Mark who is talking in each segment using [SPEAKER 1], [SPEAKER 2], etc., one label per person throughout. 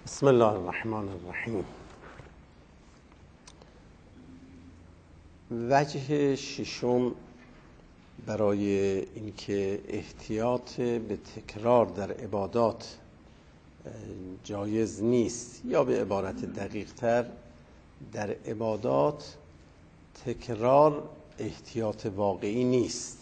[SPEAKER 1] بسم الله الرحمن الرحیم. وجه ششم برای اینکه احتیاط به تکرار در عبادات جایز نیست، یا به عبارت دقیق تر در عبادات تکرار احتیاط واقعی نیست.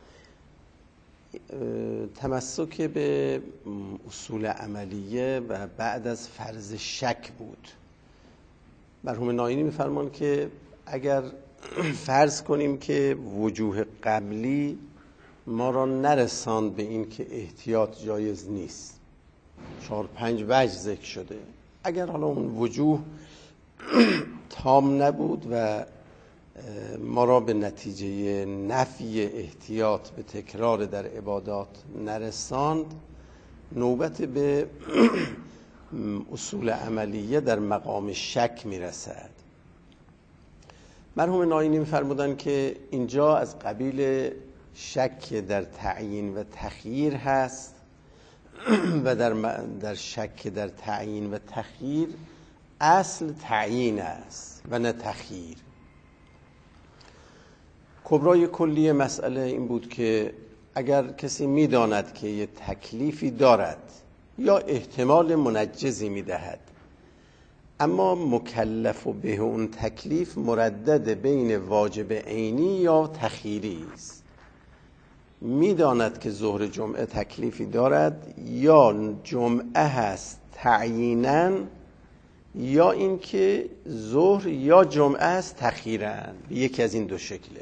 [SPEAKER 1] تمسک به اصول عملیه و بعد از فرض شک بود. مرحوم ناینی می‌فرمان که اگر فرض کنیم که وجوه قبلی ما را نرساند به این که احتیاط جایز نیست، 4-5 وجه ذکر شده، اگر حالا اون وجوه تام نبود و ما را به نتیجه نفی احتیاط به تکرار در عبادات نرساند، نوبت به اصول عملیه در مقام شک میرسد. مرحوم ناینی می‌فرمودند که اینجا از قبیل شک در تعیین و تخییر هست و در شک در تعیین و تخییر اصل تعیین است و نه تخییر. کبرای کلی مسئله این بود که اگر کسی می‌داند که یه تکلیفی دارد یا احتمال منجزی می‌دهد، اما مکلف به اون تکلیف مردد بین واجب عینی یا تخییری است، می‌داند که ظهر جمعه تکلیفی دارد یا جمعه هست تعییناً، یا اینکه ظهر یا جمعه هست تخییراً، یکی از این دو شکله.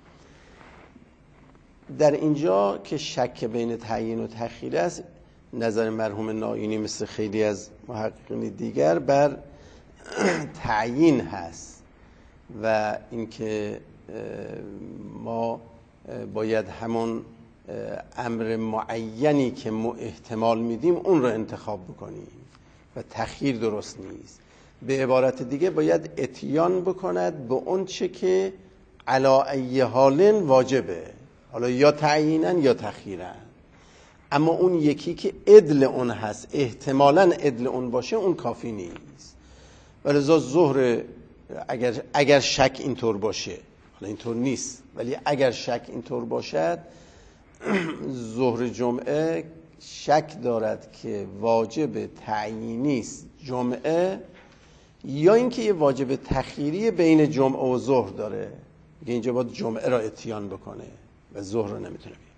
[SPEAKER 1] در اینجا که شک بین تعیین و تخییر است، نظر مرحوم ناینی مثل خیلی از محققین دیگر بر تعیین هست و اینکه ما باید همون امر معینی که احتمال میدیم اون رو انتخاب بکنیم و تخییر درست نیست. به عبارت دیگه باید اتیان بکند به اون چه که علی ای حال واجبه، حالا یا تعیینا یا تخییرا، اما اون یکی که عدل اون هست، احتمالاً عدل اون باشه، اون کافی نیست. ولذا ظهر اگر شک اینطور باشه، حالا اینطور نیست ولی اگر شک اینطور باشد، ظهر جمعه شک دارد که واجب تعیینی است جمعه، یا اینکه یه واجب تخییری بین جمعه و ظهر داره، میگه اینجا باید جمعه را اتیان بکنه و ظهر رو نمیتونه بید.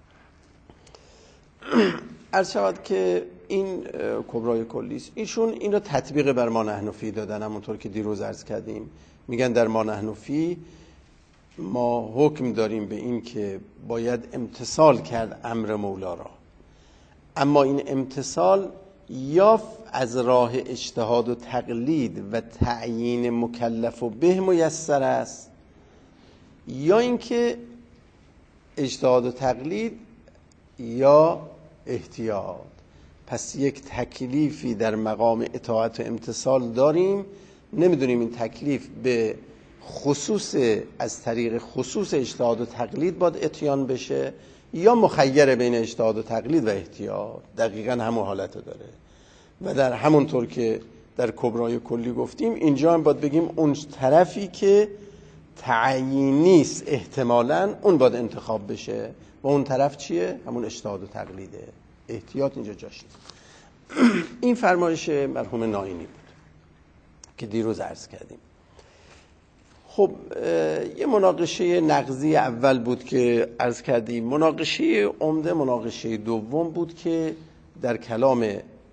[SPEAKER 1] عرض شود که این کبرای کلی است. ایشون این رو تطبیق بر ما نحنفی دادن، همونطور که دیروز عرض کردیم. میگن در ما نحنفی ما حکم داریم به این که باید امتثال کرد امر مولا را، اما این امتثال یا از راه اجتهاد و تقلید و تعیین مکلف و به میسر است، یا اینکه اجتهاد و تقلید یا احتیاط. پس یک تکلیفی در مقام اطاعت و امتثال داریم، نمیدونیم این تکلیف به خصوص از طریق خصوص اجتهاد و تقلید باید اتیان بشه یا مخیر بین اجتهاد و تقلید و احتیاط. دقیقاً همون حالت داره و در همونطور که در کبرای کلی گفتیم، اینجا هم باید بگیم اون طرفی که تعیینی است احتمالاً اون باید انتخاب بشه و اون طرف چیه؟ همون اجتهاد و تقلیده. احتیاط اینجا جاش نیست. این فرمایش مرحوم ناینی بود که دیروز عرض کردیم. خب یه مناقشه نقضی اول بود که عرض کردیم. مناقشه عمده مناقشه دوم بود که در کلام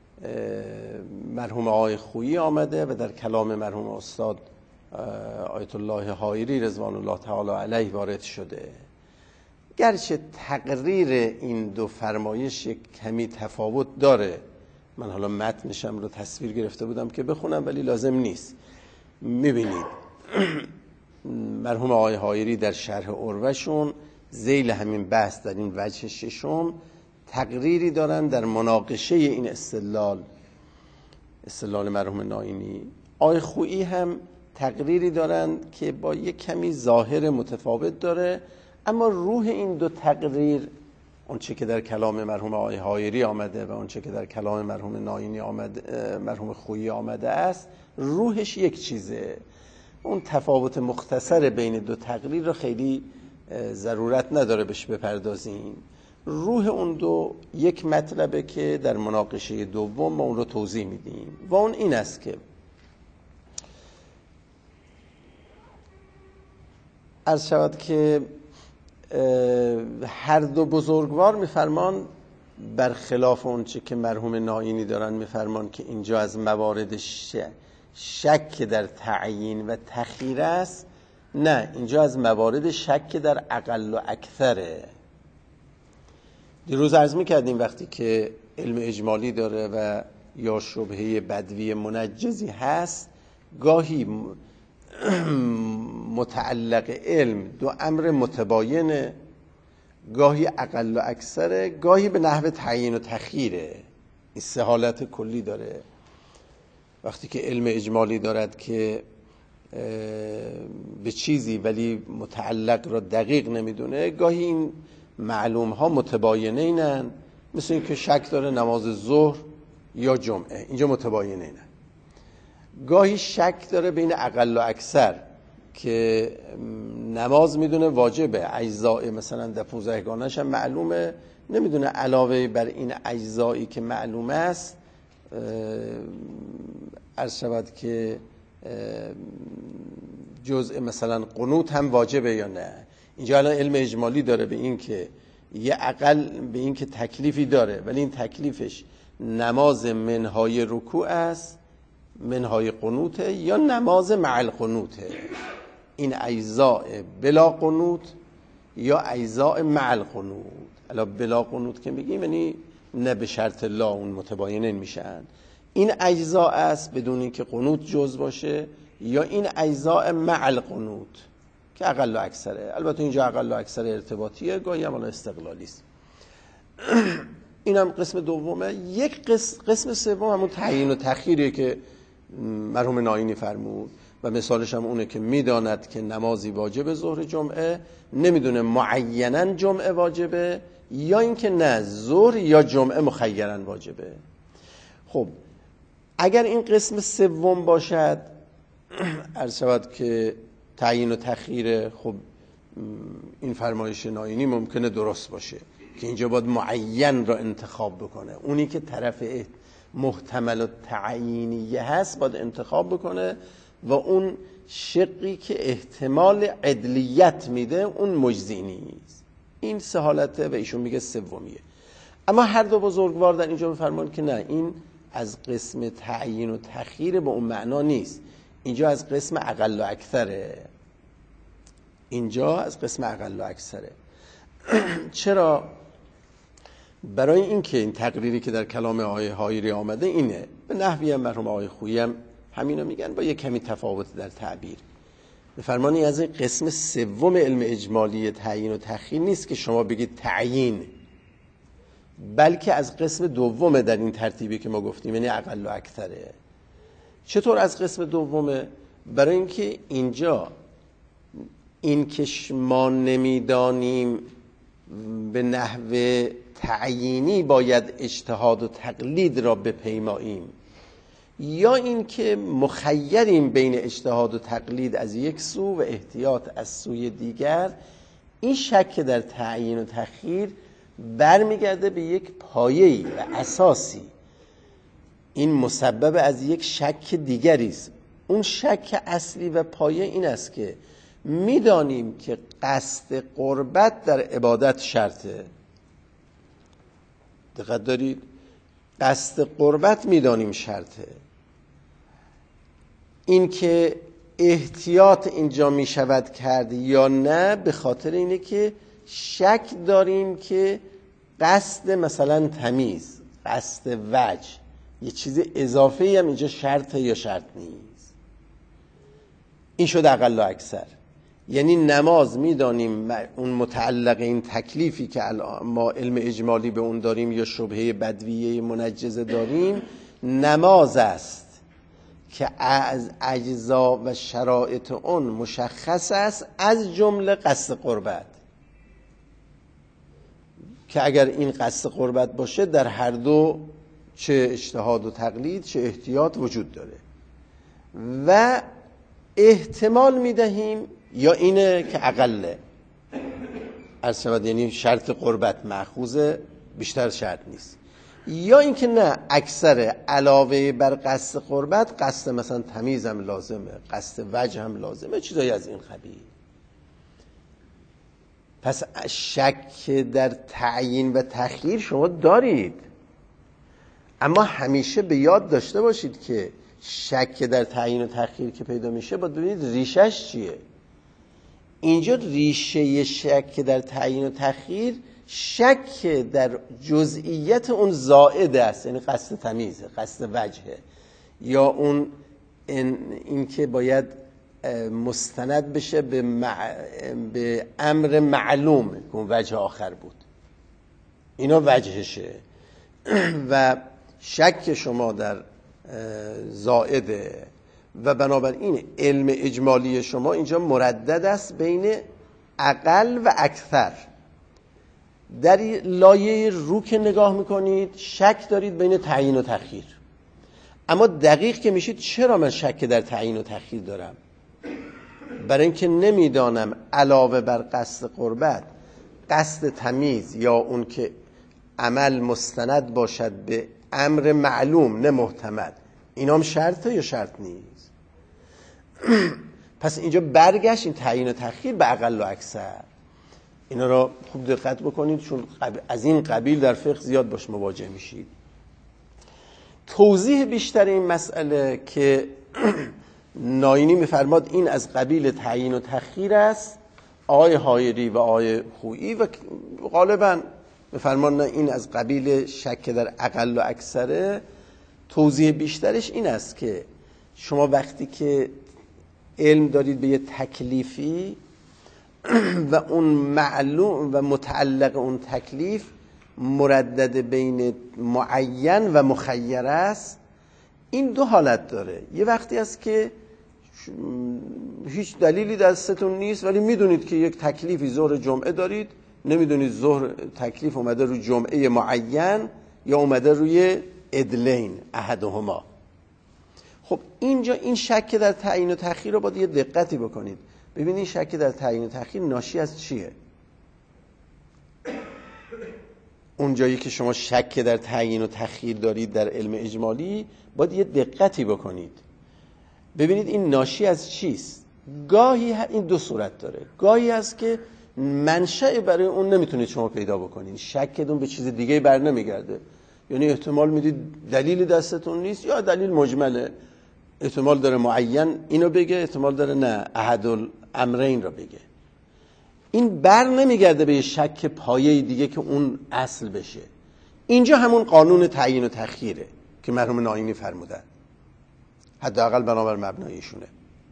[SPEAKER 1] مرحوم آقای خویی آمده و در کلام مرحوم استاد آیت الله حایری رضوان الله تعالی علیه وارد شده. گرچه تقریر این دو فرمایش کمی تفاوت داره، من حالا متنشم رو تصویر گرفته بودم که بخونم ولی لازم نیست. میبینید مرحوم آقای حایری در شرح عروه‌شون ذیل همین بحث در این وجه ششم تقریری دارن در مناقشه این استدلال مرحوم ناینی. آقای خویی هم تقریری دارن که با یک کمی ظاهر متفاوت داره، اما روح این دو تقریر اون چه که در کلام مرحوم آقای حایری آمده و اون چه که در کلام مرحوم ناینی آمده، مرحوم خویی آمده است، روحش یک چیزه. اون تفاوت مختصر بین دو تقریر رو خیلی ضرورت نداره بهش بپردازیم. روح اون دو یک مطلبه که در مناقشه دوم ما اون رو توضیح میدیم و اون این است که عرض شود که هر دو بزرگوار میفرمان برخلاف اون چه که مرحوم ناینی دارن میفرمان که اینجا از موارد شک در تعیین و تخییر است، نه، اینجا از موارد شک در اقل و اکثره. دیروز عرض میکردیم وقتی که علم اجمالی داره و یا شبهه بدوی منجزی هست، گاهی متعلق علم دو امر متباینه، گاهی اقل و اکثره، گاهی به نحو تعیین و تخییره. این سه حالت کلی داره. وقتی که علم اجمالی دارد که به چیزی ولی متعلق را دقیق نمیدونه، گاهی این معلوم ها متباینه اینن، مثل این که شک داره نماز ظهر یا جمعه، اینجا متباینه اینن. گاهی شک داره بین اقل و اکثر که نماز میدونه واجبه، اجزاء مثلا در 15 گانه‌ش هم معلومه، نمیدونه علاوه بر این اجزایی که معلومه است عرض شود که جزء مثلا قنوت هم واجبه یا نه. اینجا الان علم اجمالی داره به این که یه اقل به این که تکلیفی داره، ولی این تکلیفش نماز منهای رکوع است، منهای قنوته، یا نماز مع القنوته. این اجزاء بلا قنوت یا اجزاء مع القنوت. الا بلا قنوت که میگیم یعنی نه به شرط لا، اون متباینین میشن. این اجزاء است بدون اینکه قنوت جز باشه، یا این اجزاء مع القنوت که اقل و اکثره. البته اینجا اقل و اکثر ارتباطیه، گاهی هم استقلالی است. اینم قسم دومه. یک قسم سوم همون تعیین و تخییریه که مرحوم ناینی فرمود و مثالش هم اونه که میداند که نمازی واجب ظهر جمعه، نمیدونه معیناً جمعه واجبه یا اینکه نه ظهر یا جمعه مخیراً واجبه. خب اگر این قسم سوم باشد، عرض شود که تعیین و تخییر، خب این فرمایش ناینی ممکنه درست باشه که اینجا باید معین را انتخاب بکنه، اونی که طرف محتمل و تعیینیه هست باید انتخاب بکنه و اون شقی که احتمال عدلیت میده اون مجزی نیست. این سه حالته و ایشون میگه سومیه. اما هر دو بزرگوار در اینجا میفرمان که نه، این از قسم تعیین و تخییر به اون معنا نیست، اینجا از قسم اقل و اکثره. اینجا از قسم اقل و اکثره. چرا؟ برای اینکه این تقریری که در کلام آقای حایری آمده اینه، به نحوی هم مرحوم آقای خویی هم همینو میگن با یک کمی تفاوت در تعبیر. به فرمانی از این قسم سوم علم اجمالی تعیین و تخییر نیست که شما بگید تعیین، بلکه از قسم دومه در این ترتیبی که ما گفتیم، یعنی اقل و اکثره. چطور از قسم دومه؟ برای اینکه اینجا این که ما نمیدانیم به نحو تعیینی باید اجتهاد و تقلید را بپیماییم، یا این که مخیریم بین اجتهاد و تقلید از یک سو و احتیاط از سوی دیگر، این شک در تعیین و تخییر برمیگرده به یک پایه‌ای و اساسی. این مسبب از یک شک دیگری است. اون شک اصلی و پایه این است که میدانیم که قصد قربت در عبادت شرطه. دقت دارید؟ قصد قربت میدانیم شرطه. این که احتیاط اینجا می شود کرد یا نه، به خاطر اینه که شک داریم که قصد مثلا تمیز، قصد وجه، یه چیز اضافه‌ای هم اینجا شرطه یا شرط نیست. این شد اقل و اکثر. یعنی نماز میدانیم اون متعلق این تکلیفی که ما علم اجمالی به اون داریم یا شبهه بدویه منجزه داریم، نماز است که از اجزا و شرایط اون مشخص است، از جمله قصد قربت که اگر این قصد قربت باشه در هر دو چه اجتهاد و تقلید چه احتیاط وجود داره و احتمال میدهیم یا اینه که اقله ارشد، یعنی شرط قربت مأخوذه، بیشتر شرط نیست، یا اینکه نه اکثر علاوه بر قصد قربت قصد مثلا تمیز هم لازمه، قصد وجه هم لازمه، چیزایی از این قبیل. پس شک در تعیین و تخییر شما دارید، اما همیشه به یاد داشته باشید که شک در تعیین و تخییر که پیدا میشه باید ببینید ریشش چیه. اینجا ریشه شک در تعیین و تخییر شک در جزئیت اون زائد است، یعنی قصد تمیزه، قصد وجهه، یا اون این که باید مستند بشه به امر معلوم که اون وجه آخر بود، اینا وجهشه. و شک شما در زائده و بنابراین علم اجمالی شما اینجا مردد است بین اقل و اکثر. در لایه رو که نگاه میکنید شک دارید بین تعیین و تخییر، اما دقیق که میشید چرا من شک در تعیین و تخییر دارم؟ برای اینکه نمیدانم علاوه بر قصد قربت قصد تمیز یا اون که عمل مستند باشد به امر معلوم نه محتمل، اینام شرطه یا شرط نیست. پس اینجا برگشت این تعیین و تخییر به اقل و اکثر. اینا رو خوب دقت بکنید چون از این قبیل در فقه زیاد باش مواجه میشید. توضیح بیشتر این مسئله که ناینی میفرماد این از قبیل تعیین و تخییر است، آقای حایری و آقای خویی و غالبا میفرمان نه این از قبیل شک در اقل و اکثره. توضیح بیشترش این است که شما وقتی که علم دارید به یه تکلیفی و اون معلوم و متعلق اون تکلیف مردد بین معین و مخیر است، این دو حالت داره. یه وقتی است که هیچ دلیلی دستتون نیست ولی میدونید که یک تکلیفی ظهر جمعه دارید، نمیدونید ظهر تکلیف اومده روی جمعه معین یا اومده روی ادلین احدهما. خب اینجا این شک در تعیین و تخییر رو باید یه دقتی بکنید. ببینید این شک در تعیین و تخییر ناشی از چیه؟ اون جایی که شما شک در تعیین و تخییر دارید در علم اجمالی باید یه دقتی بکنید. ببینید این ناشی از چیست؟ گاهی این دو صورت داره. گاهی هست که منشأ برای اون نمیتونید شما پیدا بکنید، شکتون به چیز دیگه بر نمیگرده، یعنی احتمال میدید دلیلی دستتون نیست یا دلیل مجمله، احتمال داره معین اینو بگه، احتمال داره نه احدالامرین رو بگه. این بر نمیگرده به یه شک پایه دیگه که اون اصل بشه. اینجا همون قانون تعیین و تخییره که مرحوم ناینی فرمودن، حداقل بنابر مبنایشونه.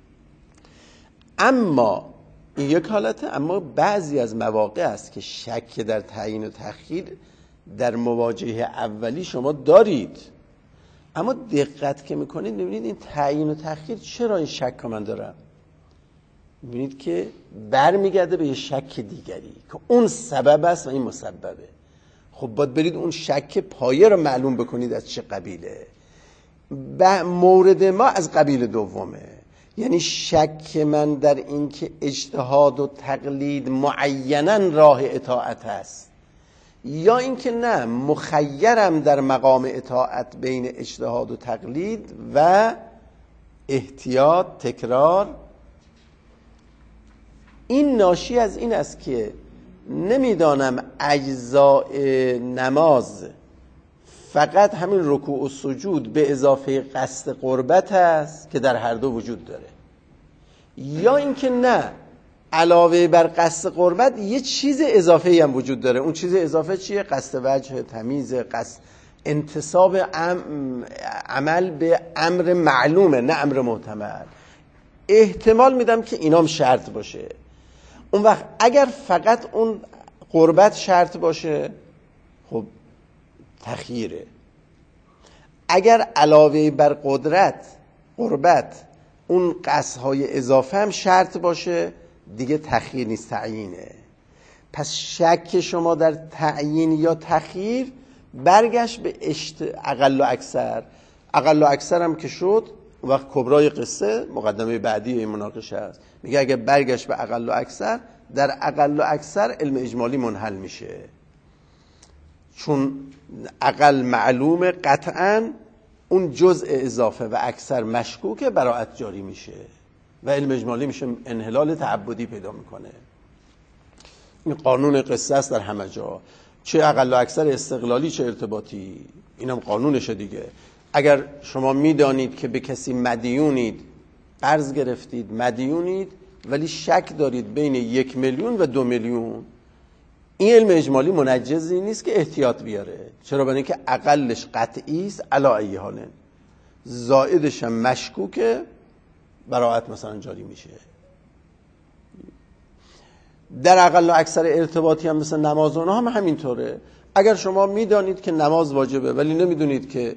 [SPEAKER 1] اما این یک حالته، اما بعضی از مواقع است که شک در تعیین و تخییر در مواجهه اولی شما دارید، اما دقت که میکنید میبینید این تعیین و تخییر چرا این شک من دارم؟ میبینید که برمیگرده به یه شک دیگری که اون سبب است و این مسببه. خب باید برید اون شک پایه رو معلوم بکنید از چه قبیله. مورد ما از قبیل دومه، یعنی شک من در این که اجتهاد و تقلید معیناً راه اطاعت است، یا اینکه نه مخیرم در مقام اطاعت بین اجتهاد و تقلید و احتیاط تکرار. این ناشی از این است که نمیدانم اجزاء نماز فقط همین رکوع و سجود به اضافه قصد قربت است که در هر دو وجود داره، یا اینکه نه علاوه بر قصد قربت یه چیز اضافه‌ای هم وجود داره. اون چیز اضافه چیه؟ قصد وجه، تمیز، قصد انتصاب عمل به امر معلومه نه امر محتمل. احتمال میدم که اینام شرط باشه. اون وقت اگر فقط اون قربت شرط باشه خب تخییره. اگر علاوه بر قربت اون قصدهای اضافه هم شرط باشه دیگه تخییر نیست، تعیینه. پس شک شما در تعیین یا تخییر برگشت به اقل و اکثر. اقل و اکثر هم که شد وقت کبرای قصه مقدمه بعدی این مناقشه است، میگه اگه برگشت به اقل و اکثر، در اقل و اکثر علم اجمالی منحل میشه، چون اقل معلومه قطعاً اون جزء اضافه و اکثر مشکوکه، براءت جاری میشه و علم اجمالی میشه انحلال تعبدی پیدا میکنه. این قانون قصه است در همه جا، چه اقل و اکثر استقلالی چه ارتباطی، اینم قانونشه دیگه. اگر شما میدانید که به کسی مدیونید، قرض گرفتید مدیونید، ولی شک دارید بین 1 میلیون و 2 میلیون، این علم اجمالی منجزی نیست که احتیاط بیاره. چرا؟ برای اینکه اقلش قطعی است، علی ای حال زائدش هم مشکوکه، براءت مثلا جاری میشه. در اقل و اکثر ارتباطی هم مثل نماز اونها هم همینطوره. اگر شما میدانید که نماز واجبه ولی نمیدونید که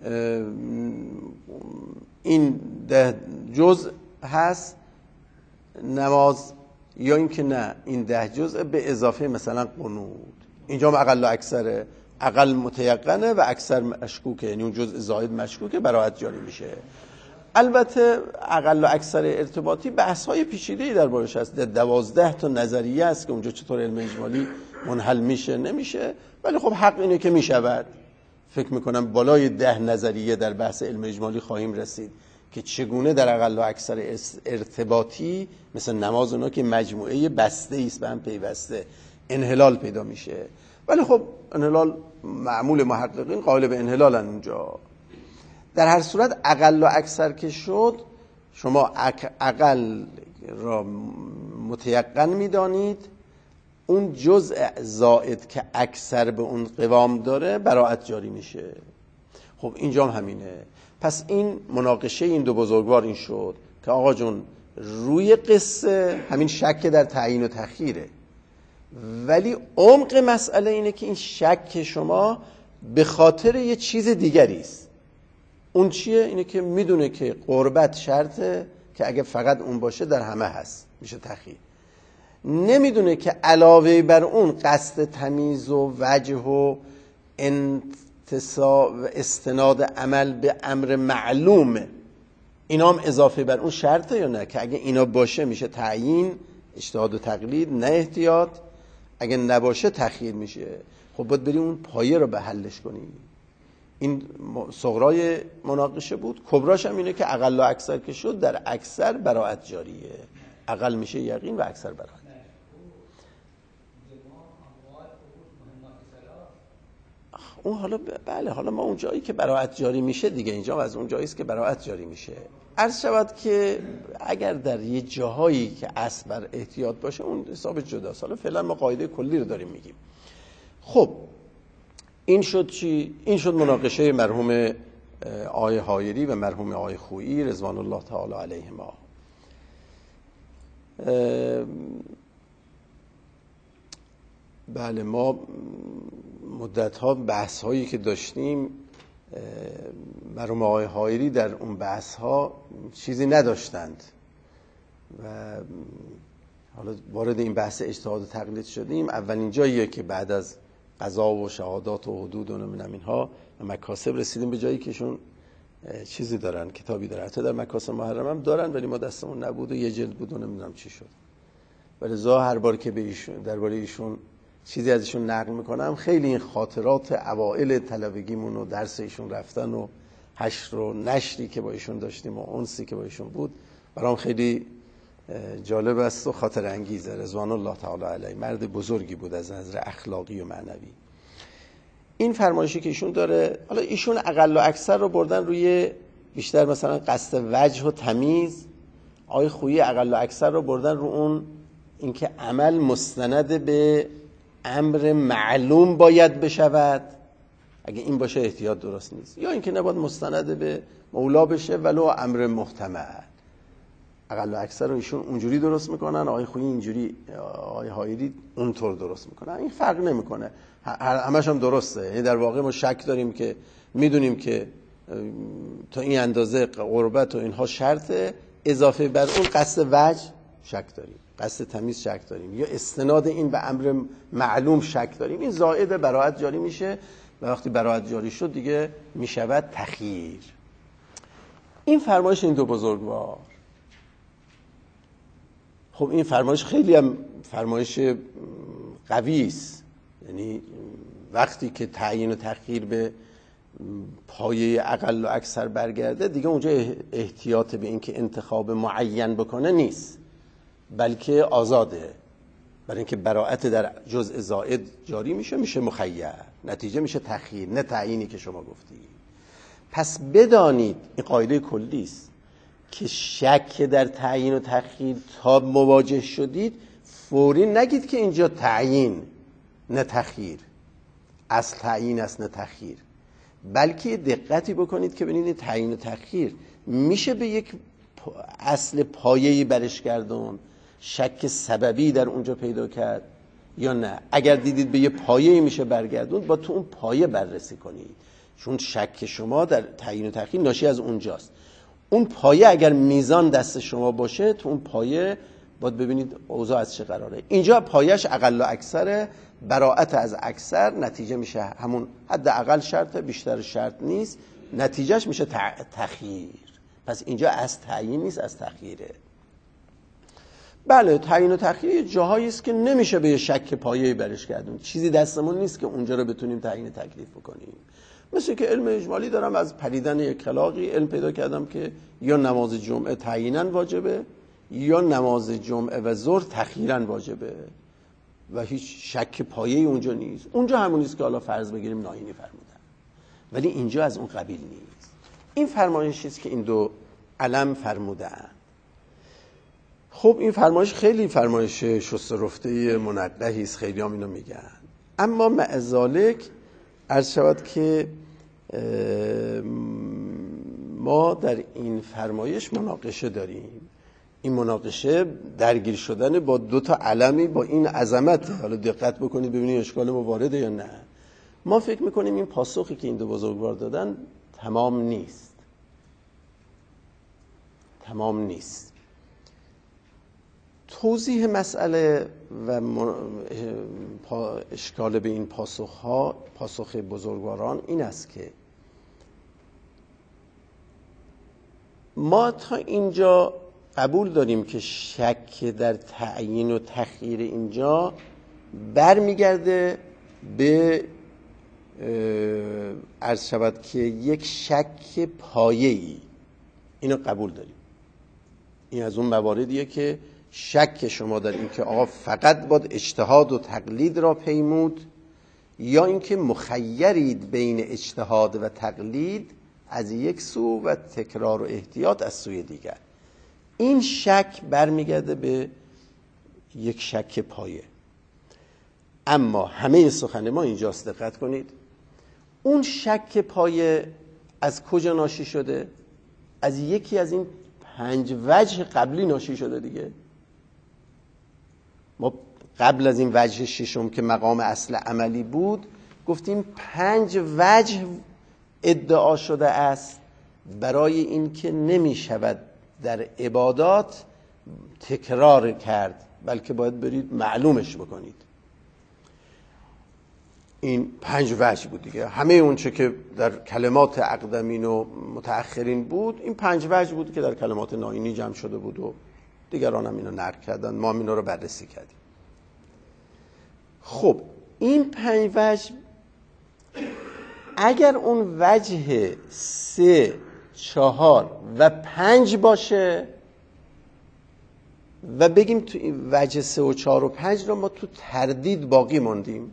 [SPEAKER 1] این 10 جزء هست نماز، یا اینکه نه این 10 جزء به اضافه مثلا قنوت، اینجا هم اقل و اکثره، اقل متیقنه و اکثر مشکوکه، یعنی اون جزء زائد مشکوکه، براءت جاری میشه. البته اقل و اکثر ارتباطی بحث‌های پیچیده‌ای دربارش هست، 12 تا نظریه است که اونجا چطور علم اجمالی منحل میشه نمیشه، ولی خب حق اینه که میشود. فکر میکنم بالای 10 نظریه در بحث علم اجمالی خواهیم رسید که چگونه در اقل و اکثر ارتباطی مثل نماز اونا که مجموعه بسته است به هم پیوسته انحلال پیدا میشه. ولی خب انحلال معمول محققین قائل به انحلالن اونجا. در هر صورت اقل و اکثر که شد، شما اقل را متیقن میدانید، اون جزء زائد که اکثر به اون قوام داره براءت جاری میشه. خب اینجا هم همینه. پس این مناقشه این دو بزرگوار این شد که آقا جون روی قصه همین شک در تعیین و تخییره، ولی عمق مسئله اینه که این شک شما به خاطر یه چیز دیگری است. اون چیه؟ اینه که میدونه که قربت شرطه که اگه فقط اون باشه در همه هست، میشه تخییر. نمیدونه که علاوه بر اون قصد تمیز و وجه و استناد عمل به امر معلوم، اینا هم اضافه بر اون شرطه یا نه، که اگه اینا باشه میشه تعیین، اجتهاد و تقلید، نه احتیاط. اگه نباشه تخییر میشه. خب باید بریم اون پایه رو به حلش کنیم. این صغرای مناقشه بود. کبراش هم اینه که اقل و اکثر که شد، در اکثر براءت جاریه، اقل میشه یقین و اکثر براءت. اون حالا بله، حالا ما اون جایی که براءت جاری میشه دیگه، اینجا از اون جایی است که براءت جاری میشه. عرض شود که اگر در یه جاهایی که اصل بر احتیاط باشه اون حساب جداست. حالا فعلا ما قاعده کلی رو داریم میگیم. خب این شد چی؟ این شد مناقشه مرحوم آقای حایری و مرحوم آقای خویی رضوان الله تعالی علیهما. بله، ما مدت‌ها بحث‌هایی که داشتیم، مرحوم آقای حایری در اون بحث‌ها چیزی نداشتند و حالا وارد این بحث اجتهاد و تقلید شدیم. اولین جاییه که بعد از قضا و شهادات و حدود و نمیدونم اینها و مکاسب رسیدیم به جایی که ایشون چیزی دارن، کتابی دارن، حتی در مکاسب محرم هم دارن، ولی ما دستمون نبود و یه جلد بود و نمیدونم چی شد. ولی هر بار که به ایشون درباره ایشون چیزی از ایشون نقل میکنم، خیلی این خاطرات اوائل طلبگیمون و درس ایشون رفتن و حشر و نشری که با ایشون داشتیم و انسی که با ایشون بود برام خیلی جالب است و خاطر انگیزه. رضوان الله تعالی علیه مرد بزرگی بود از نظر اخلاقی و معنوی. این فرمایشی که ایشون داره، حالا ایشون اقل و اکثر رو بردن روی بیشتر مثلا قصد وجه و تمیز، آقای خویی اقل و اکثر رو بردن رو اون اینکه عمل مستند به امر معلوم باید بشود، اگه این باشه احتیاط درست نیست، یا اینکه نباید مستند به مولا بشه ولو امر محتمل. اقل و اکثر رو ایشون اونجوری درست میکنن، آقای خویی اینجوری، آقای حایری اونطور درست میکنن. این فرق نمیکنه، همش هم درسته. یعنی در واقع ما شک داریم که میدونیم که تا این اندازه قربت و اینها شرطه، اضافه بر اون قصد وجه شک داریم. قصد تمیز شک داریم یا استناد این به امر معلوم شک داریم، این زائد براءت جاری میشه و وقتی براءت جاری شد دیگه میشود تخییر. این فرمایش این دو بزرگوار. خب این فرمایش خیلی هم فرمایش قوی است، یعنی وقتی که تعیین و تخییر به پایه اقل و اکثر برگرده دیگه اونجا احتیاط به این که انتخاب معین بکنه نیست، بلکه آزاده، برای اینکه براءت در جزء زائد جاری میشه مخیر، نتیجه میشه تخییر نه تعیینی که شما گفتی. پس بدانید این قاعده کلی است که شک در تعیین و تخییر تا مواجه شدید فوری نگید که اینجا تعیین نه تخییر، اصل تعیین است نه تخییر، بلکه دقتی بکنید که ببینید تعیین و تخییر میشه به یک اصل پایه‌ای برش گردون، شک سببی در اونجا پیدا کرد یا نه. اگر دیدید به یه پایه‌ای میشه برگردون، با تو اون پایه بررسی کنید، چون شک شما در تعیین و تخییر ناشی از اونجاست. اون پایه اگر میزان دست شما باشه، تو اون پایه باید ببینید اوضاع از چه قراره. اینجا پایش اقل و اکثره، براءت از اکثر، نتیجه میشه همون حد اقل شرطه، بیشتر شرط نیست، نتیجهش میشه تخییر. پس اینجا از تعیین نیست، از تخییره. بله تعیین و تخییر جاهایی است که نمیشه به شک پایه‌ای برش گردون، چیزی دستمون نیست که اونجا رو بتونیم تعیین تکلیف بکنیم. مثل که علم اجمالی دارم، از پریدن یک کلاغی علم پیدا کردم که یا نماز جمعه تعییناً واجبه یا نماز جمعه و ظهر تخییراً واجبه و هیچ شک پایه‌ای اونجا نیست. اونجا همون نیست که حالا فرض بگیریم ناینی فرمودن، ولی اینجا از اون قبیل نیست. این فرمایشی است که این دو علم فرمودن. خب این فرمایش خیلی فرمایش شسته رفته منقحی است، خیلی هم اینو میگن، اما مع ذالک عرض شود که ما در این فرمایش مناقشه داریم. این مناقشه درگیر شدن با دو تا علمی با این عظمت. حالا دقت بکنید ببینید اشکال ما وارده یا نه. ما فکر میکنیم این پاسخی که این دو بزرگوار دادن تمام نیست، تمام نیست. توضیح مسئله و اشکال به این پاسخ بزرگواران این است که ما تا اینجا قبول داریم که شک در تعیین و تخییر اینجا برمیگرده به عرض شود که یک شک پایه‌ای، اینو قبول داریم. این از اون مواردیه که شک شما در این که آقا فقط باید اجتهاد و تقلید را پیمود یا اینکه مخیرید بین اجتهاد و تقلید از یک سو و تکرار و احتیاط از سوی دیگر. این شک برمیگرده به یک شک پایه. اما همه سخن ما اینجاست، دقت کنید. اون شک پایه از کجا ناشی شده؟ از یکی از این 5 وجه قبلی ناشی شده دیگه. ما قبل از این وجه ششم که مقام اصل عملی بود گفتیم 5 وجه ادعا شده است برای این که نمی شود در عبادات تکرار کرد، بلکه باید برید معلومش بکنید. این 5 وجه بود دیگه. همه اون چه که در کلمات اقدمین و متأخرین بود، این 5 وجه بود که در کلمات ناینی جمع شده بود و دیگران هم اینو نقل کردن، ما هم اینو رو بررسی کردیم. خب این 5 وجه اگر اون وجه 3 4 و 5 باشه و بگیم تو این وجه 3 و 4 و 5 رو ما تو تردید باقی موندیم،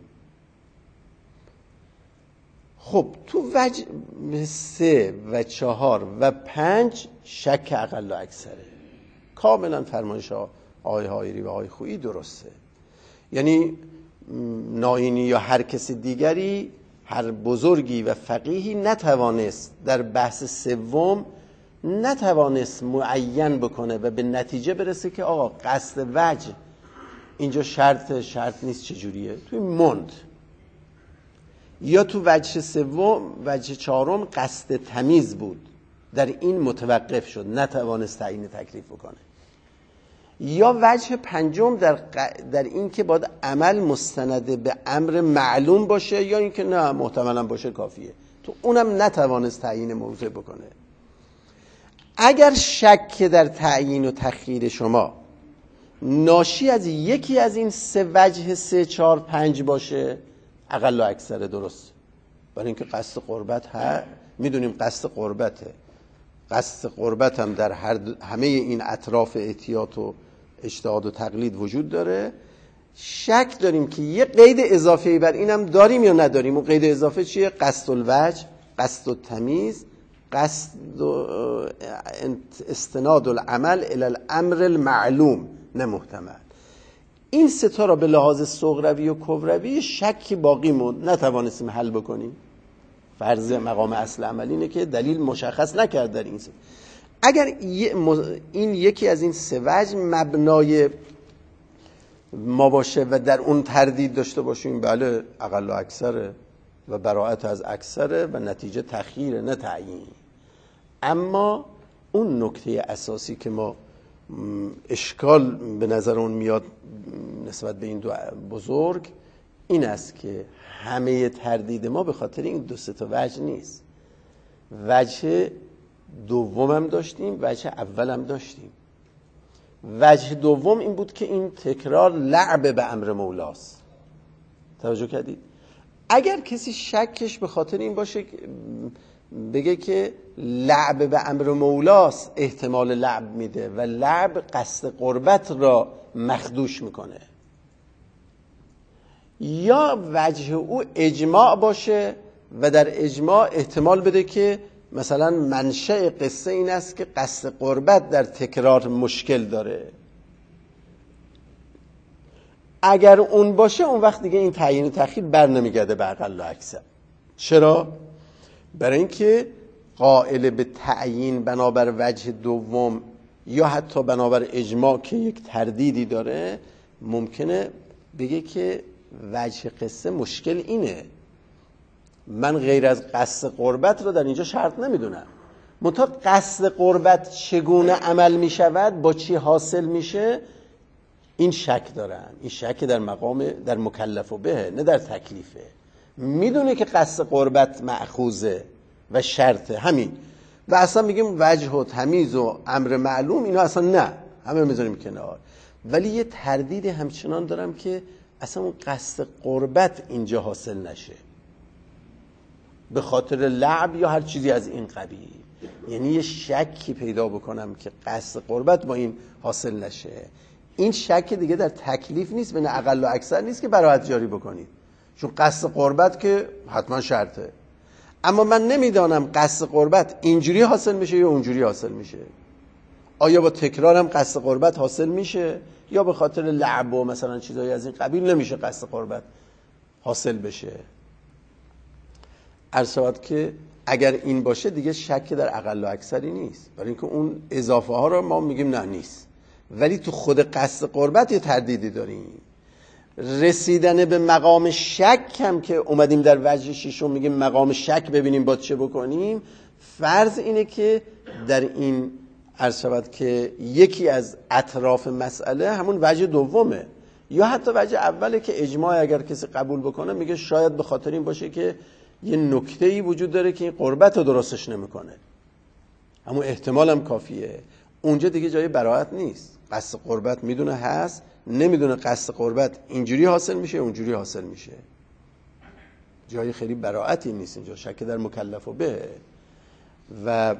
[SPEAKER 1] خب تو وجه 3 و 4 و 5 شک اقل و اکثره. کاملا فرمایش آقای حایری و آقای خویی درسته. یعنی ناینی یا هر کسی دیگری، هر بزرگی و فقیهی نتوانست در بحث سوم نتوانست معین بکنه و به نتیجه برسه که آقا قصد وجه اینجا شرط نیست. چجوریه؟ توی موند. یا تو وجه سوم، وجه 4 قصد تمیز بود، در این متوقف شد، نتوانست تعیین تکلیف بکنه. یا وجه پنجم در این که باید عمل مستند به امر معلوم باشه، یا اینکه نه محتملا باشه کافیه. تو اونم نتوانست تعیین موضع بکنه. اگر شک در تعیین و تخییر شما ناشی از یکی از این سه وجه 3 4 5 باشه، اقل و اکثر درست. برای اینکه قصد قربت میدونیم قصد قربته. قصد قربت هم در همه این اطراف احتیاط و اجتهاد و تقلید وجود داره. شک داریم که یه قید اضافی بر اینم داریم یا نداریم. اون قید اضافه چیه؟ قصد الوجه، قصد التمیز، قصد استناد العمل الی الامر المعلوم نه محتمل. این سه تا را به لحاظ صغروی و کبروی شکی باقی موند، نتوانستیم حل بکنیم. فرض مقام اصل عمل اینه که دلیل مشخص نکرد در این سه. اگر این یکی از این سه وجه مبنای ما باشه و در اون تردید داشته باشیم، بله اقل و اکثره و براءت از اکثره و نتیجه تخییره نه تعیین. اما اون نکته اساسی که ما اشکال به نظر اون میاد نسبت به این دو بزرگ این است که همه تردید ما به خاطر این 2 3 تا وجه نیست. وجه دوم هم داشتیم، وجه اول هم داشتیم. وجه دوم این بود که این تکرار لعب به امر مولاست. توجه کردید؟ اگر کسی شکش به خاطر این باشه بگه که لعب به امر مولاست احتمال لعب میده و لعب قصد قربت را مخدوش میکنه، یا وجه او اجماع باشه و در اجماع احتمال بده که مثلا منشأ قصه این است که قصد قربت در تکرار مشکل داره. اگر اون باشه اون وقت دیگه این تعیین و تخییر بر نمیگرده به اقل و اکثر. چرا؟ برای اینکه قائل به تعیین بنابر وجه دوم یا حتی بنابر اجماع که یک تردیدی داره ممکنه بگه که وجه قصه مشکل اینه، من غیر از قصد قربت رو در اینجا شرط نمیدونم، منتها قصد قربت چگونه عمل میشود، با چی حاصل میشه، این شک دارم. این شک در مقام در مکلف و به نه در تکلیفه. میدونه که قصد قربت مأخوذه و شرطه همین و اصلا میگیم وجه و تمیز و امر معلوم اینا اصلا نه، همه میذاریم کنار. ولی یه تردید همچنان دارم که اصلا اون قصد قربت اینجا حاصل نشه به خاطر لعب یا هر چیزی از این قبیل. یعنی یه شکی پیدا بکنم که قصد قربت با این حاصل نشه. این شک دیگه در تکلیف نیست، بین اقل و اکثر نیست که براحت جاری بکنید، چون قصد قربت که حتما شرطه. اما من نمیدانم قصد قربت اینجوری حاصل میشه یا اونجوری حاصل میشه. آیا با تکرار هم قصد قربت حاصل میشه یا به خاطر لعب و مثلا چیزایی از این قبیل نمیشه قصد قربت حاصل بشه. عرض شود که اگر این باشه دیگه شک در اقل و اکثری نیست، برای اینکه اون اضافه ها رو ما میگیم نه نیست. ولی تو خود قصد قربت یه تردیدی داریم. رسیدن به مقام شک هم که اومدیم در وجه ششم میگیم مقام شک ببینیم با چه بکنیم. فرض اینه که در این عرض شود که یکی از اطراف مسئله همون وجه دومه یا حتی وجه اوله که اجماع اگر کسی قبول بکنه میگه شاید به خاطر این باشه که یه نکته‌ای وجود داره که این قربت رو درستش نمیکنه، همون احتمال هم کافیه. اونجا دیگه جای براحت نیست. قصد قربت میدونه هست، نمیدونه قصد قربت اینجوری حاصل میشه اونجوری حاصل میشه، جای خیلی براحتی نیست اینجا، شک در مکلف و به. و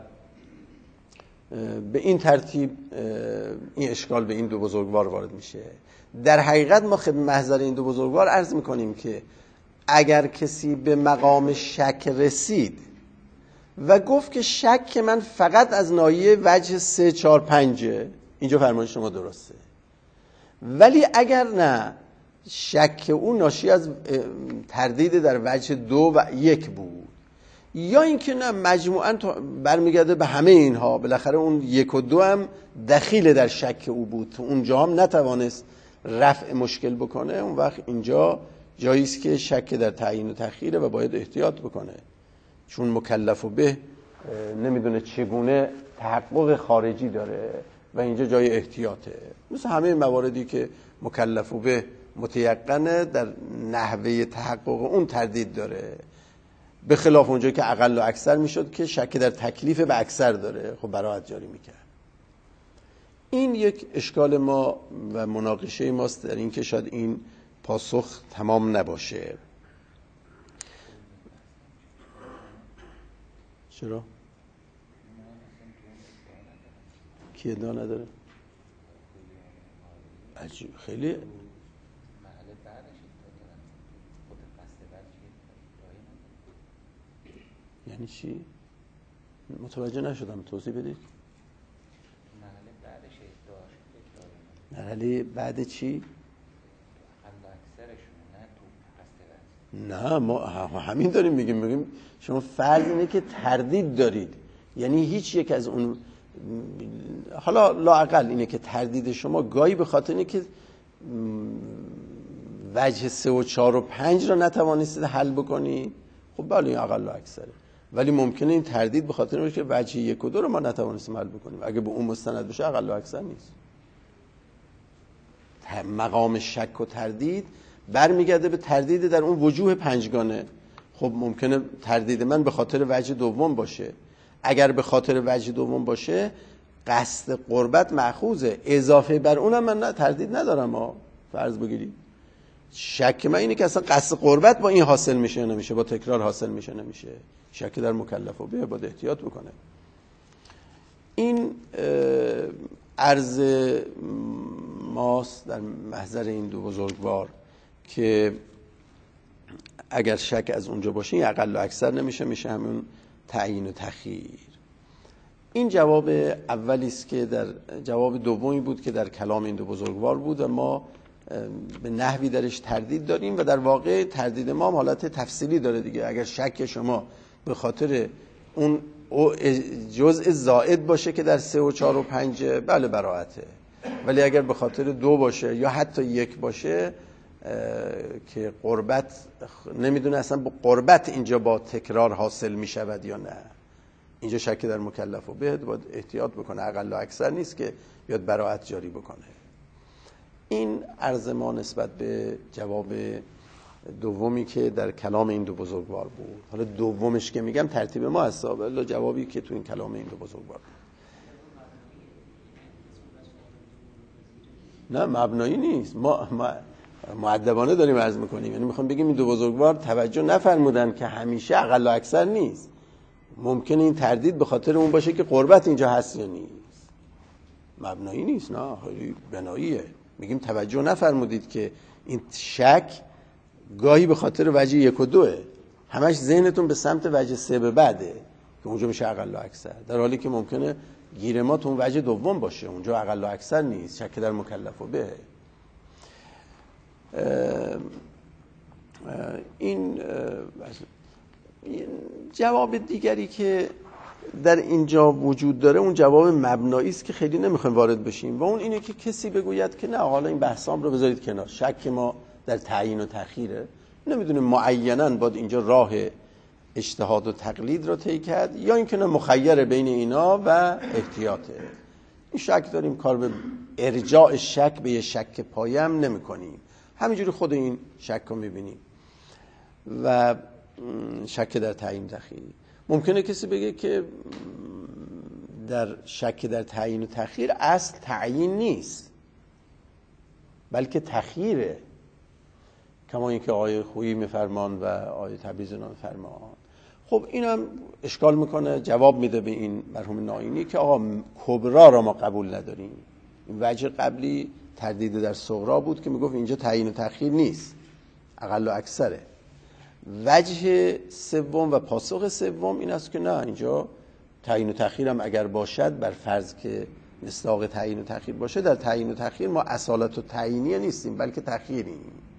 [SPEAKER 1] به این ترتیب این اشکال به این دو بزرگوار وارد میشه. در حقیقت ما خدمت محضر این دو بزرگوار عرض میکنیم که اگر کسی به مقام شک رسید و گفت که شک من فقط از ناحیه وجه 3 4 5 اینجا فرمان شما درسته، ولی اگر نه شک اون ناشی از تردید در وجه 2 و 1 بود یا اینکه نه مجموعاً برمیگرده به همه اینها، بالاخره اون 1 و 2 هم دخیل در شک او بود، تو اونجا هم نتوانست رفع مشکل بکنه، اون وقت اینجا جایی است که شک در تعیین و تخییره و باید احتیاط بکنه، چون مکلف و به نمیدونه چگونه تحقق خارجی داره و اینجا جای احتیاطه. مثل همه مواردی که مکلف به متیقنه، در نحوه تحقق اون تردید داره، به خلاف اونجا که اقل و اکثر میشد که شک در تکلیف به اکثر داره، خب براءت جاری میکرد. این یک اشکال ما و مناقشه ماست در این که شاید این پاسخ تمام نباشه. چرا؟ کی ادعا نداره؟ عجیب، خیلی یعنی چی؟ متوجه نشدم، توضیح بدید. مرحله بعد چی؟ نه ما همین داریم میگیم شما فرض اینه که تردید دارید، یعنی هیچ یک از اون، حالا لااقل اینه که تردید شما گاهی به خاطر اینه که وجه 3 و 4 و 5 را نتوانستید حل بکنی، خب بله این اقل و اکثره، ولی ممکنه این تردید به خاطر اینه که وجه 1 و 2 رو ما نتوانستیم حل بکنیم. اگه به اون مستند بشه اقل و اکثر نیست. مقام شک و تردید برمیگرده به تردید در اون وجوه 5گانه. خب ممکنه تردید من به خاطر وجه دوم باشه، اگر به خاطر وجه دوم باشه قصد قربت مأخوذه، اضافه بر اونم من تردید ندارم. فرض بگیرید شک من اینه که اصلا قصد قربت با این حاصل میشه یا نمیشه، با تکرار حاصل میشه نمیشه. شک در مکلف و به باید احتیاط بکنه. این عرض ماست در محضر این دو بزرگوار که اگر شک از اونجا باشه این اقل و اکثر نمیشه، میشه همون تعیین و تخییر. این جواب اولی است که در جواب دومی بود که در کلام این دو بزرگوار بود و ما به نحوی درش تردید داریم و در واقع تردید ما هم حالت تفصیلی داره دیگه. اگر شک شما به خاطر اون جزء زائد باشه که در 3 و 4 و 5 بله براءته، ولی اگر به خاطر 2 باشه یا حتی 1 باشه که قربت نمیدونه اصلا با قربت اینجا با تکرار حاصل میشود یا نه، اینجا شک در مکلف و به باید احتیاط بکنه، اقل و اکثر نیست که بیاد براءت جاری بکنه. این عرض ما نسبت به جواب دومی که در کلام این دو بزرگوار بود. حالا دومش که میگم ترتیب ما هست، ولی جوابی که تو این کلام این دو بزرگوار بود. نه مبنایی نیست، ما مؤدبانه داریم عرض میکنیم، یعنی میخوام بگیم این دو بزرگوار توجه نفرمودن که همیشه اقل و اکثر نیست، ممکنه این تردید به خاطر اون باشه که قربت اینجا هست یا نیست. مبنایی نیست، نه خیلی بناییه. میگیم توجه نفرمودید که این شک گاهی به خاطر وجه 1 و 2، همش ذهنتون به سمت وجه 3 به بعده که اونجا میشه اقل و اکثر، در حالی که ممکنه گیر ما تو اون وجه دوم باشه، اونجا اقل و اکثر نیست، شک در مکلف و به. این جواب دیگری که در اینجا وجود داره اون جواب مبنایی است که خیلی نمیخوایم وارد بشیم و اون اینه که کسی بگوید که نه حالا این بحثام رو بذارید کنار، شک ما در تعیین و تخییره، نمیدونه معیناً باید اینجا راه اجتهاد و تقلید رو طی کرد یا اینکه نه مخیر بین اینا و احتیاطه. این شک داریم، کار به ارجاع شک به یه شک پایم نمی کنیم، همینجوری خود این شک رو میبینیم و شک در تعیین تخییر. ممکنه کسی بگه که در شک در تعیین و تخییر اصل تعیین نیست بلکه تخییره، کما اینکه آیه خویی میفرمان و آیه تبریز میفرمان. خب اینم اشکال میکنه، جواب میده به این مرحوم ناینی که آقا کبرا را ما قبول نداریم. این وجه قبلی تردید در صغرا بود که میگفت اینجا تعیین و تخییر نیست، اقل و اکثره. وجه سوم و پاسخ سوم این است که نه، اینجا تعیین و تخییر هم اگر باشد بر فرض که مصداق تعیین و تخییر باشه، در تعیین و تخییر ما اصالت و تعیینیه نیستیم بلکه تخییریم.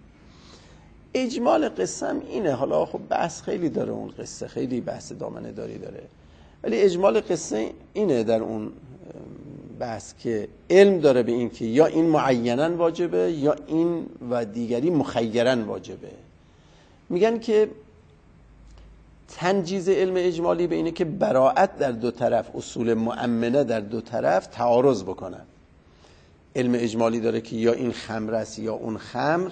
[SPEAKER 1] اجمال قصه هم اینه، حالا خب بحث خیلی داره، اون قصه خیلی بحث دامنه داری داره، ولی اجمال قصه اینه در اون بحث که علم داره به این که یا این معیناً واجبه یا این و دیگری مخیراً واجبه. میگن که تنجیز علم اجمالی به اینه که براءت در دو طرف، اصول مؤمنه در دو طرف تعارض بکنن. علم اجمالی داره که یا این خمر است یا اون خمر.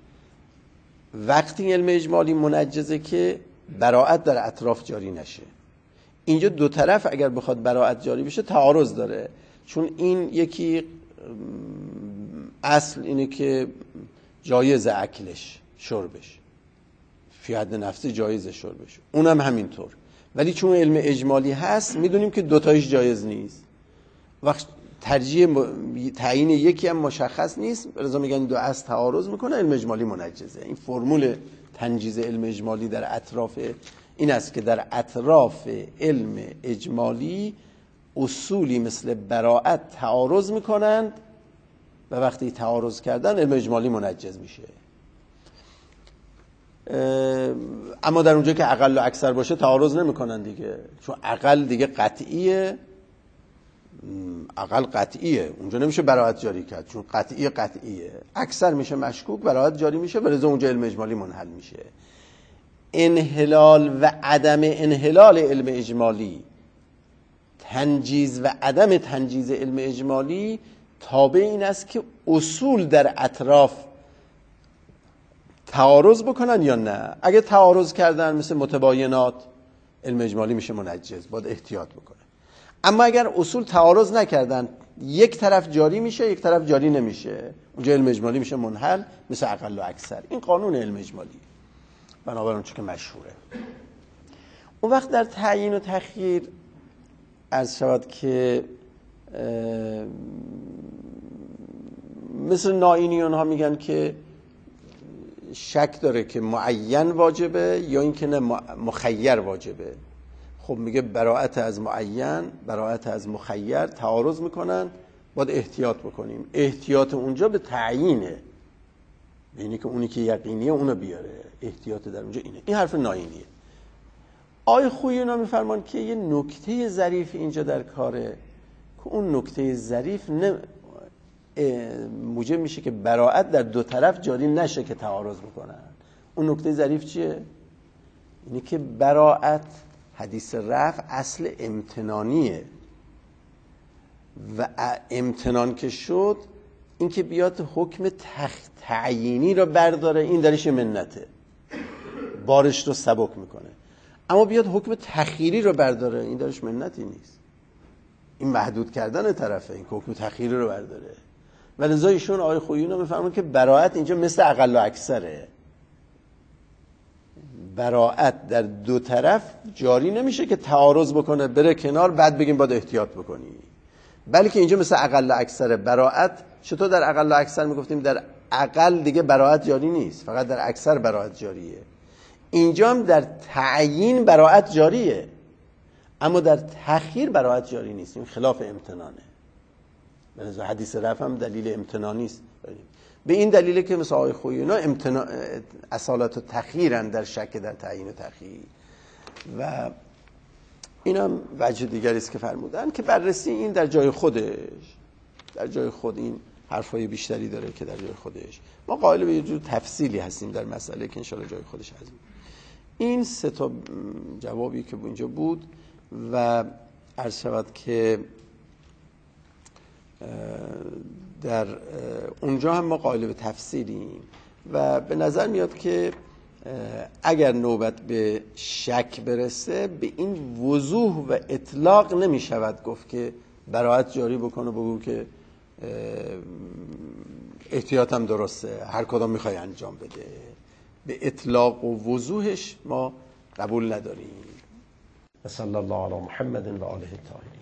[SPEAKER 1] وقتی علم اجمالی منجزه که براءت در اطراف جاری نشه. اینجا دو طرف اگر بخواد براءت جاری بشه تعارض داره، چون این یکی اصل اینه که جایز اکلش شربش، فی حد نفسی جایز شربش، اونم همینطور. ولی چون علم اجمالی هست میدونیم که دوتایش جایز نیست. وقت تعیین یکی هم مشخص نیست، لذا میگن دو اصل تعارض میکنه، علم اجمالی منجزه. این فرمول تنجیز علم اجمالی در اطراف این است که در اطراف علم اجمالی اصولی مثل براءت تعارض میکنند و وقتی تعارض کردن علم اجمالی منجز میشه. اما در اونجا که اقل و اکثر باشه تعارض نمیکنن دیگه، چون اقل دیگه قطعیه، اقل قطعیه، اونجا نمیشه براءت جاری کرد چون قطعیه. اکثر میشه مشکوک، براءت جاری میشه، برای اونجا علم اجمالی منحل میشه. انحلال و عدم انحلال علم اجمالی، تنجیز و عدم تنجیز علم اجمالی تابع این است که اصول در اطراف تعارض بکنن یا نه. اگه تعارض کردن مثل متباینات، علم اجمالی میشه منجز، باید احتیاط بکنه. اما اگر اصول تعارض نکردن، یک طرف جاری میشه یک طرف جاری نمیشه، اونجا علم اجمالی میشه منحل، مثل اقل و اکثر. این قانون علم اجمالی بنابراین اون چه که مشهوره. اون وقت در تعیین و تخییر عرض شود که مثل نائینیون ها میگن که شک داره که معین واجبه یا اینکه نه مخیر واجبه. خب میگه براءت از معین، براءت از مخیر تعارض میکنن، باید احتیاط بکنیم. احتیاط اونجا به تعیینه، یعنی که اونی که یقینیه اونو بیاره. احتیاط در اونجا اینه. این حرف نائینیه. آقای خویی اینا میفرمان که یه نکته ظریف اینجا در کاره که اون نکته ظریف موجب میشه که براءت در دو طرف جاری نشه که تعارض بکنن. اون نکته ظریف چیه؟ اینه که براءت حدیث رفع اصل امتنانیه و امتنان که شد این که بیاد حکم تعیینی رو برداره، این درش منته، بارش رو سبک میکنه. اما بیاد حکم تخییری رو برداره، این درش منتی نیست. این محدود کردن طرفه، این که حکم تخییری رو برداره. و لذا ایشون آقای خویی رو میفرمون که براءت اینجا مثل اقل و اکثره. براءت در دو طرف جاری نمیشه که تعارض بکنه بره کنار بعد بگیم باید احتیاط بکنی، بلکه اینجا مثل اقل و اکثره. براءت چطور در اقل و اکثر میگفتیم در اقل دیگه براءت جاری نیست، فقط در اکثر براءت جاریه. اینجا هم در تعیین براءت جاریه، اما در تخییر براءت جاری نیست. این خلاف امتنانه. لذا حدیث رفع هم دلیل امتنانی است. به این دلیله که مثل آقای خویی اینا اصالت و تخییرن در شک در تعیین و تخییر. و این هم وجه دیگری است که فرمودن که بررسی این در جای خودش، در جای خود این حرفای بیشتری داره که در جای خودش. ما قائل به یه جور تفصیلی هستیم در مسئله که انشاءالله جای خودش هست. این سه تا جوابی که اینجا بود و عرض شود که در اونجا هم ما قائل به تفسیریم و به نظر میاد که اگر نوبت به شک برسه به این وضوح و اطلاق نمی شود گفت که براءت جاری بکنه، بگو که احتیاط هم درسته، هر کدام میخوای انجام بده. به اطلاق و وضوحش ما قبول نداریم. صلی الله علی محمد و آله الطاهرین.